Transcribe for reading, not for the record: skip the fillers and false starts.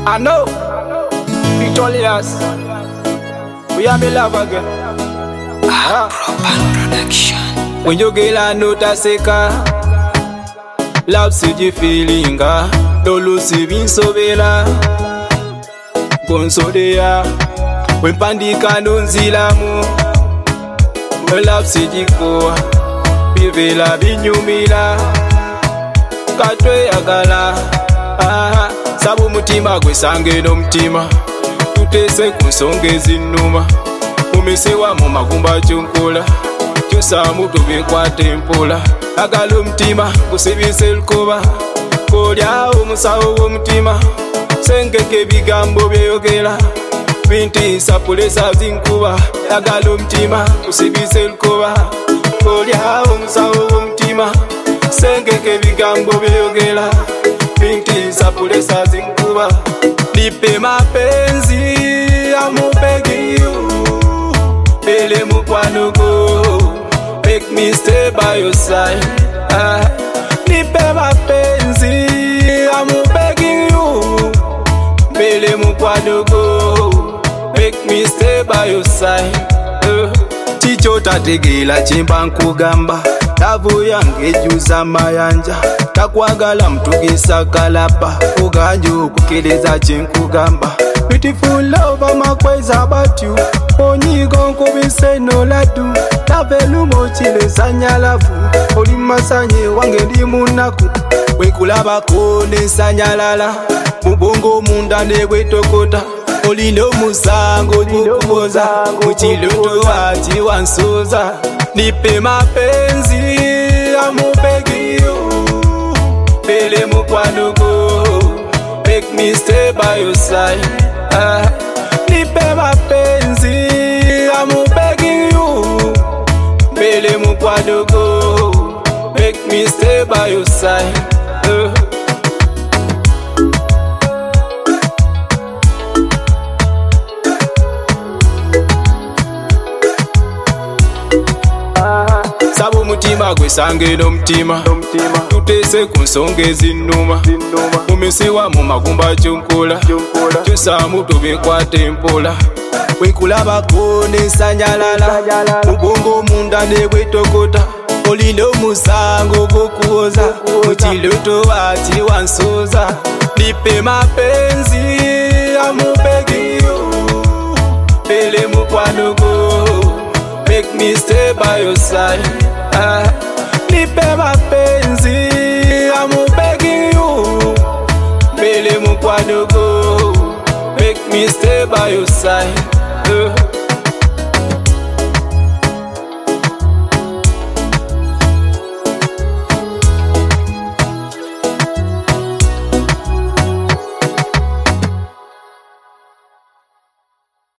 I know, Victorious, we are me love again. Production. When you get a note a seka, love see you feeling dolo si vinso vela, gonso dea, when pandika nonzila mu, love see you go, bivela binyumila, katwe agala. Sabu mutima gwe sange no mutima tutese kunsonge zinuma umesewa mu magumba chonkola kyosamu tubikwate mpola agala omutima gusibise lukoba kolya omusawo w'omutima sengeke ebigambo byeyogera binti nsapulesa zinkuba agala omutima gusibise lukoba kolya omusawo w'omutima sengeke ebigambo byeyogera binti sapulesa zinkuba. Nipe mapenzi amubegi you, bele mukwano go, make me stay by your side. Nipe mapenzi amubegi you, bele mukwano go, make me stay by your side. Chicho tategela chimba nkugamba, tavu yange juza mayanja, takwagala mtugisa kalapa, uganju kukeleza chinkugamba. Beautiful love amakweza about you, onyigo nkubise no ladu, lavelu mochileza nyalavu, oli masanye wange ndi munaku, wekulabako nesanyalala, mubongo munda nebwetokota, olino musango gukuboza, muchiloto ati wansoza. Nipe mapenzi amubegi you, bele mukwano go, make me stay by your side. Nipe mapenzi amubegi you, bele mukwano go, make me stay by your side. Sabu mutima gwe sange no mutima tutese kunsonge zinuma umesewa mu magumba chonkola kyosamu tubikwate mpola wekulabako nesanyalala mubongo munda nebwetokota olino musango gokuwoza muchiloto ati wansoza. Nipe mapenzi amubegi you, bele mukwano go, make me stay by your side. Nipe mapenzi amubegi you, bele mukwano go, make me stay by your side.